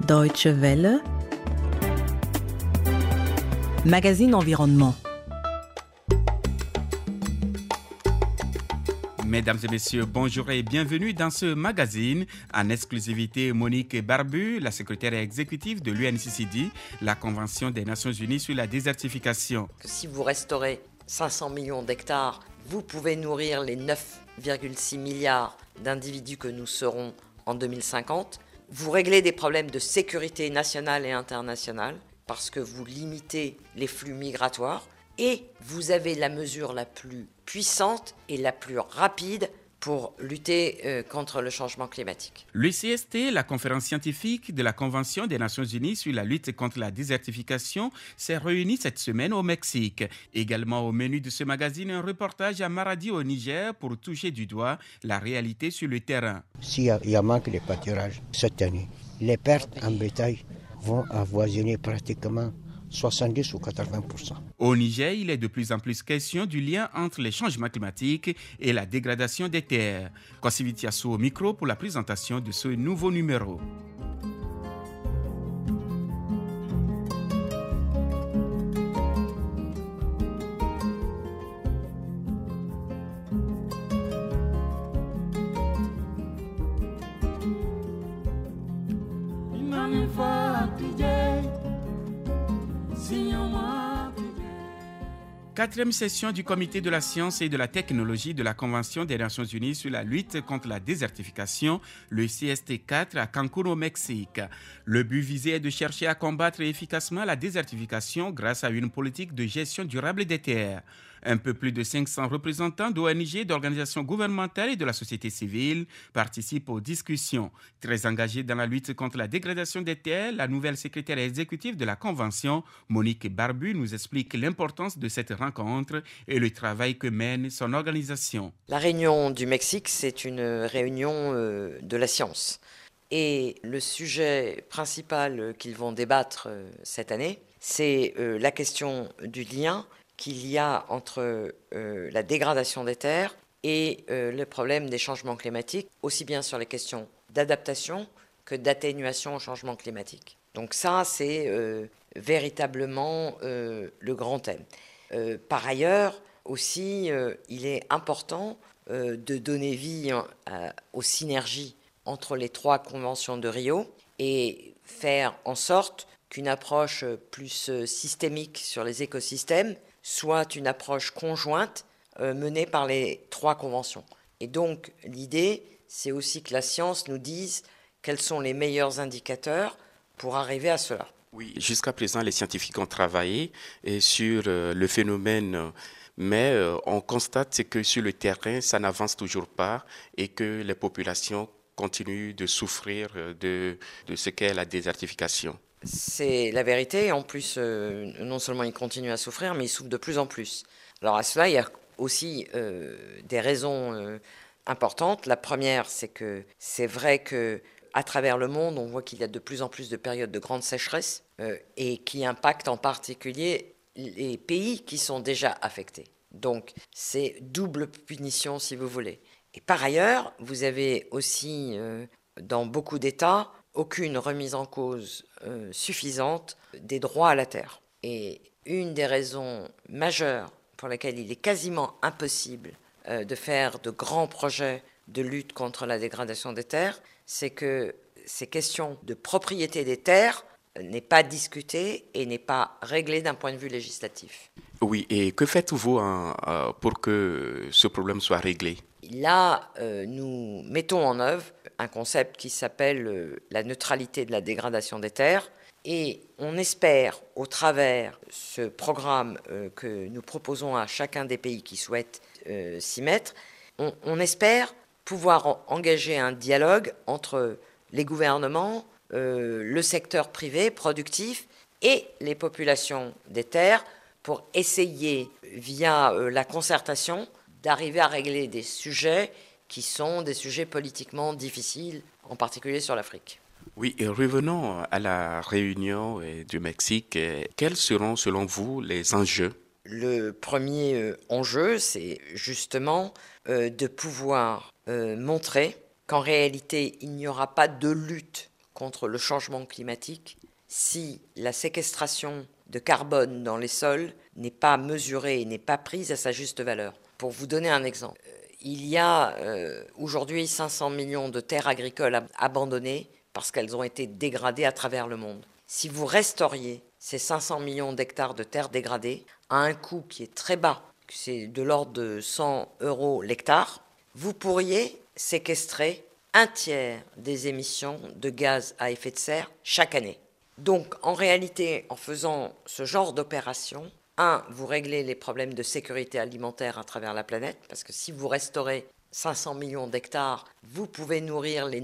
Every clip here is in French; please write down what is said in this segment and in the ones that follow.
Deutsche Welle, magazine environnement. Mesdames et messieurs, bonjour et bienvenue dans ce magazine. En exclusivité, Monique Barbu, la secrétaire exécutive de l'UNCCD, la Convention des Nations Unies sur la désertification. Si vous restaurez 500 millions d'hectares, vous pouvez nourrir les 9,6 milliards d'individus que nous serons en 2050. Vous réglez des problèmes de sécurité nationale et internationale parce que vous limitez les flux migratoires et vous avez la mesure la plus puissante et la plus rapide pour lutter contre le changement climatique. L'UCST, la conférence scientifique de la Convention des Nations Unies sur la lutte contre la désertification, s'est réunie cette semaine au Mexique. Également au menu de ce magazine, un reportage à Maradi au Niger pour toucher du doigt la réalité sur le terrain. S'il y a manque de pâturage cette année, les pertes en bétail vont avoisiner pratiquement 70 ou 80%. Au Niger, il est de plus en plus question du lien entre les changements climatiques et la dégradation des terres. Kosiviti Assou au micro pour la présentation de ce nouveau numéro. Quatrième session du Comité de la science et de la technologie de la Convention des Nations Unies sur la lutte contre la désertification, le CST4 à Cancún au Mexique. Le but visé est de chercher à combattre efficacement la désertification grâce à une politique de gestion durable des terres. Un peu plus de 500 représentants d'ONG, d'organisations gouvernementales et de la société civile participent aux discussions. Très engagée dans la lutte contre la dégradation des terres, la nouvelle secrétaire exécutive de la Convention, Monique Barbu, nous explique l'importance de cette rencontre et le travail que mène son organisation. La réunion du Mexique, c'est une réunion de la science. Et le sujet principal qu'ils vont débattre cette année, c'est la question du lien qu'il y a entre la dégradation des terres et le problème des changements climatiques, aussi bien sur les questions d'adaptation que d'atténuation au changement climatique. Donc ça, c'est véritablement le grand thème. Par ailleurs, aussi, il est important de donner vie aux synergies entre les trois conventions de Rio et faire en sorte qu'une approche plus systémique sur les écosystèmes soit une approche conjointe menée par les trois conventions. Et donc, l'idée, c'est aussi que la science nous dise quels sont les meilleurs indicateurs pour arriver à cela. Oui, jusqu'à présent, les scientifiques ont travaillé sur le phénomène, mais on constate que sur le terrain, ça n'avance toujours pas et que les populations continuent de souffrir de ce qu'est la désertification. C'est la vérité. En plus, non seulement ils continuent à souffrir, mais ils souffrent de plus en plus. Alors à cela, il y a aussi des raisons importantes. La première, c'est que c'est vrai qu'à travers le monde, on voit qu'il y a de plus en plus de périodes de grande sécheresse et qui impactent en particulier les pays qui sont déjà affectés. Donc c'est double punition, si vous voulez. Et par ailleurs, vous avez aussi, dans beaucoup d'États, aucune remise en cause suffisante des droits à la terre. Et une des raisons majeures pour lesquelles il est quasiment impossible de faire de grands projets de lutte contre la dégradation des terres, c'est que ces questions de propriété des terres n'est pas discutée et n'est pas réglée d'un point de vue législatif. Oui, et que faites-vous pour que ce problème soit réglé ? Là, nous mettons en œuvre un concept qui s'appelle la neutralité de la dégradation des terres. Et on espère, au travers ce programme que nous proposons à chacun des pays qui souhaitent s'y mettre, on espère pouvoir engager un dialogue entre les gouvernements, le secteur privé productif et les populations des terres pour essayer, via la concertation, d'arriver à régler des sujets qui sont des sujets politiquement difficiles, en particulier sur l'Afrique. Oui, et revenons à la réunion du Mexique. Quels seront, selon vous, les enjeux ? Le premier enjeu, c'est justement de pouvoir montrer qu'en réalité, il n'y aura pas de lutte contre le changement climatique si la séquestration de carbone dans les sols n'est pas mesurée et n'est pas prise à sa juste valeur. Pour vous donner un exemple, il y a aujourd'hui 500 millions de terres agricoles abandonnées parce qu'elles ont été dégradées à travers le monde. Si vous restauriez ces 500 millions d'hectares de terres dégradées à un coût qui est très bas, c'est de l'ordre de 100 € l'hectare, vous pourriez séquestrer un tiers des émissions de gaz à effet de serre chaque année. Donc, en réalité, en faisant ce genre d'opération, vous réglez les problèmes de sécurité alimentaire à travers la planète, parce que si vous restaurez 500 millions d'hectares, vous pouvez nourrir les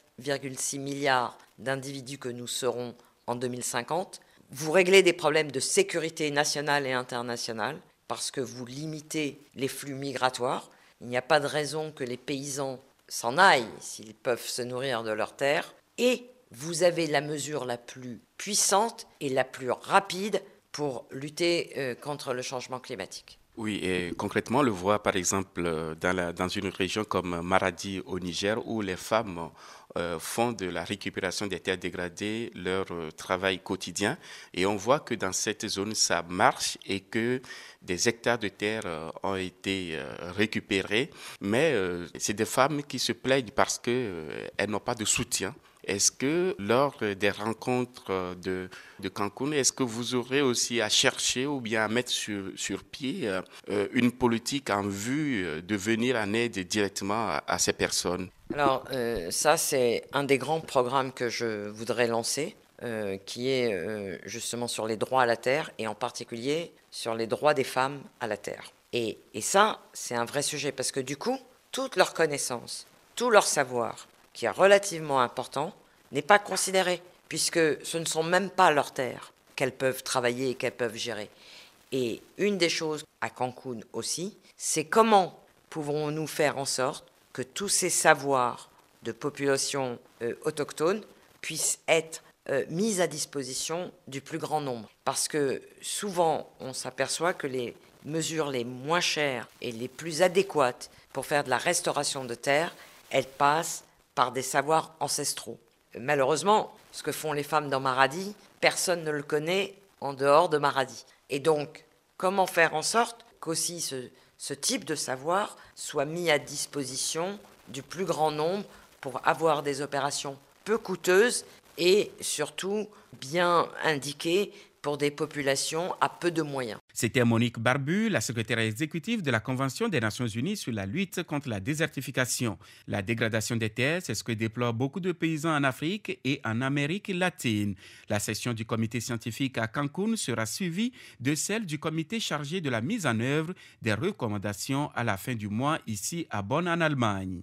9,6 milliards d'individus que nous serons en 2050. Vous réglez des problèmes de sécurité nationale et internationale, parce que vous limitez les flux migratoires. Il n'y a pas de raison que les paysans s'en aillent s'ils peuvent se nourrir de leurs terres. Et vous avez la mesure la plus puissante et la plus rapide pour lutter contre le changement climatique. Oui, et concrètement, on le voit par exemple dans une région comme Maradi au Niger, où les femmes font de la récupération des terres dégradées leur travail quotidien. Et on voit que dans cette zone, ça marche et que des hectares de terre ont été récupérés. Mais c'est des femmes qui se plaignent parce qu'elles n'ont pas de soutien. Est-ce que lors des rencontres de Cancun, est-ce que vous aurez aussi à chercher ou bien à mettre sur pied une politique en vue de venir en aide directement à ces personnes? Alors ça, c'est un des grands programmes que je voudrais lancer, qui est justement sur les droits à la terre et en particulier sur les droits des femmes à la terre. Et ça, c'est un vrai sujet parce que du coup, toute leur connaissance, tout leur savoir, qui est relativement important, n'est pas considéré, puisque ce ne sont même pas leurs terres qu'elles peuvent travailler et qu'elles peuvent gérer. Et une des choses à Cancun aussi, c'est comment pouvons-nous faire en sorte que tous ces savoirs de populations autochtones puissent être mis à disposition du plus grand nombre. Parce que souvent, on s'aperçoit que les mesures les moins chères et les plus adéquates pour faire de la restauration de terre, elles passent par des savoirs ancestraux. Malheureusement, ce que font les femmes dans Maradi, personne ne le connaît en dehors de Maradi. Et donc, comment faire en sorte qu'aussi ce type de savoir soit mis à disposition du plus grand nombre pour avoir des opérations peu coûteuses et surtout bien indiquées pour des populations à peu de moyens. C'était Monique Barbu, la secrétaire exécutive de la Convention des Nations Unies sur la lutte contre la désertification. La dégradation des terres, c'est ce que déplorent beaucoup de paysans en Afrique et en Amérique latine. La session du comité scientifique à Cancun sera suivie de celle du comité chargé de la mise en œuvre des recommandations à la fin du mois ici à Bonn en Allemagne.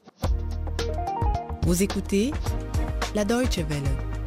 Vous écoutez la Deutsche Welle.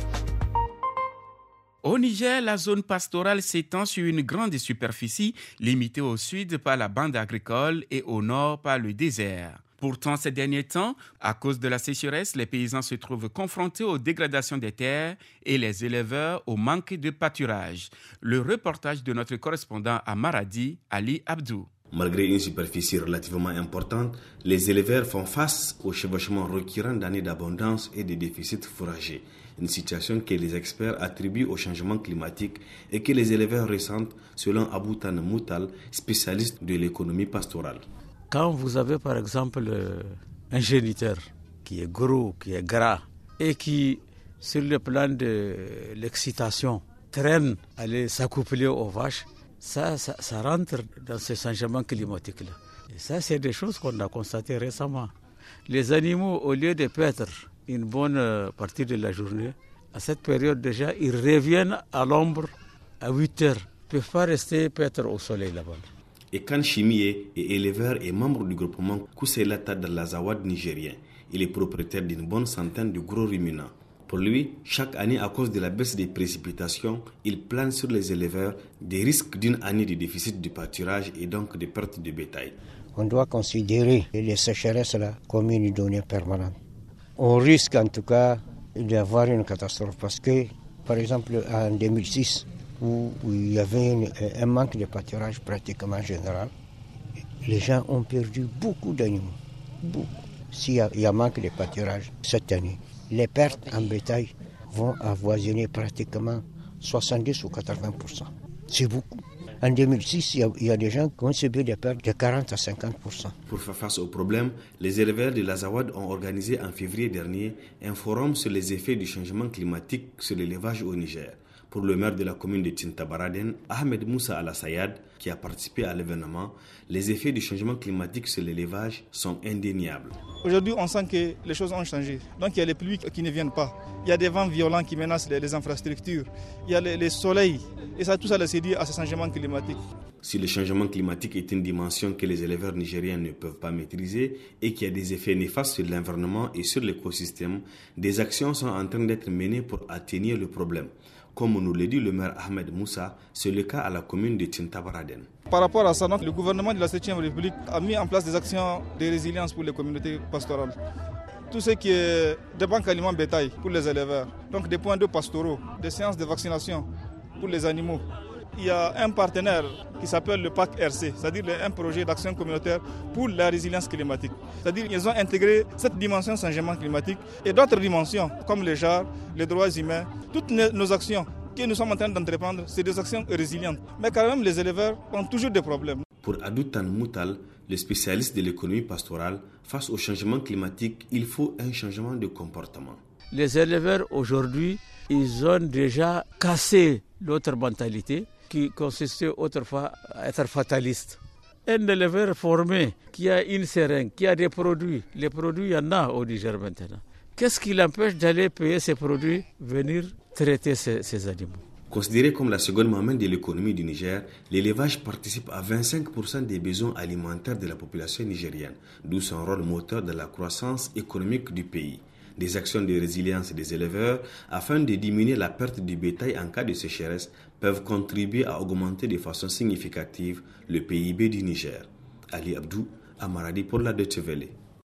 Au Niger, la zone pastorale s'étend sur une grande superficie, limitée au sud par la bande agricole et au nord par le désert. Pourtant, ces derniers temps, à cause de la sécheresse, les paysans se trouvent confrontés aux dégradations des terres et les éleveurs au manque de pâturage. Le reportage de notre correspondant à Maradi, Ali Abdou. Malgré une superficie relativement importante, les éleveurs font face au chevauchement récurrent d'années d'abondance et de déficits fourragers. Une situation que les experts attribuent au changement climatique et que les éleveurs ressentent, selon Aboutan Moutal, spécialiste de l'économie pastorale. Quand vous avez par exemple un géniteur qui est gros, qui est gras et qui, sur le plan de l'excitation, traîne à aller s'accoupler aux vaches, ça rentre dans ce changement climatique-là. Et ça, c'est des choses qu'on a constatées récemment. Les animaux, au lieu de paître une bonne partie de la journée, à cette période déjà, ils reviennent à l'ombre à 8 heures. Ils ne peuvent pas rester paître au soleil là-bas. Ekan Chimie est éleveur et membre du groupement Kousselata de l'Azawad nigérien. Il est propriétaire d'une bonne centaine de gros ruminants. Pour lui, chaque année, à cause de la baisse des précipitations, il plane sur les éleveurs des risques d'une année de déficit de pâturage et donc de perte de bétail. On doit considérer les sécheresses là comme une donnée permanente. On risque en tout cas d'avoir une catastrophe parce que, par exemple, en 2006, où il y avait un manque de pâturage pratiquement général, les gens ont perdu beaucoup d'animaux. Beaucoup. S'il y a manque de pâturage cette année, les pertes en bétail vont avoisiner pratiquement 70 ou 80%. C'est beaucoup. En 2006, il y a des gens qui ont subi des pertes de 40 à 50%. Pour faire face au problème, les éleveurs de l'Azawad ont organisé en février dernier un forum sur les effets du changement climatique sur l'élevage au Niger. Pour le maire de la commune de Tintabaraden, Ahmed Moussa Alassayad, qui a participé à l'événement, les effets du changement climatique sur l'élevage sont indéniables. Aujourd'hui, on sent que les choses ont changé. Donc il y a les pluies qui ne viennent pas. Il y a des vents violents qui menacent les infrastructures. Il y a les soleils. Et ça, tout ça, c'est dû à ce changement climatique. Si le changement climatique est une dimension que les éleveurs nigériens ne peuvent pas maîtriser et qui a des effets néfastes sur l'environnement et sur l'écosystème, des actions sont en train d'être menées pour atténuer le problème. Comme nous le dit le maire Ahmed Moussa, c'est le cas à la commune de Tintabaraden. Par rapport à ça, donc, le gouvernement de la 7e République a mis en place des actions de résilience pour les communautés pastorales. Tout ce qui est des banques aliments bétail pour les éleveurs, donc des points d'eau pastoraux, des séances de vaccination pour les animaux. Il y a un partenaire qui s'appelle le PAC RC, c'est-à-dire un projet d'action communautaire pour la résilience climatique. C'est-à-dire qu'ils ont intégré cette dimension changement climatique et d'autres dimensions comme les genres, les droits humains. Toutes nos actions que nous sommes en train d'entreprendre, c'est des actions résilientes. Mais quand même, les éleveurs ont toujours des problèmes. Pour Adoutan Moutal, le spécialiste de l'économie pastorale, face au changement climatique, il faut un changement de comportement. Les éleveurs aujourd'hui, ils ont déjà cassé l'autre mentalité qui consistait autrefois à être fataliste. Un éleveur formé qui a une seringue, qui a des produits, les produits, il y en a au Niger maintenant. Qu'est-ce qui l'empêche d'aller payer ces produits, venir traiter ces animaux? Considéré comme la seconde maman de l'économie du Niger, l'élevage participe à 25% des besoins alimentaires de la population nigérienne, d'où son rôle moteur de la croissance économique du pays. Des actions de résilience des éleveurs afin de diminuer la perte du bétail en cas de sécheresse peuvent contribuer à augmenter de façon significative le PIB du Niger. Ali Abdou, à Maradi pour la Deutsche Welle.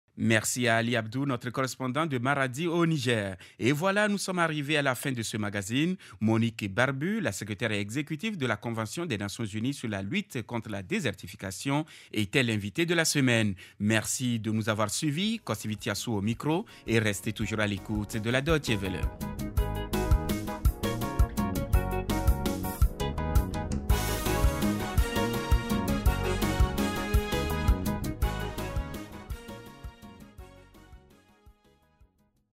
Merci à Ali Abdou, notre correspondant de Maradi au Niger. Et voilà, nous sommes arrivés à la fin de ce magazine. Monique Barbu, la secrétaire exécutive de la Convention des Nations Unies sur la lutte contre la désertification, était l'invitée de la semaine. Merci de nous avoir suivis. Kosiviti Assou au micro et restez toujours à l'écoute de la Deutsche Welle.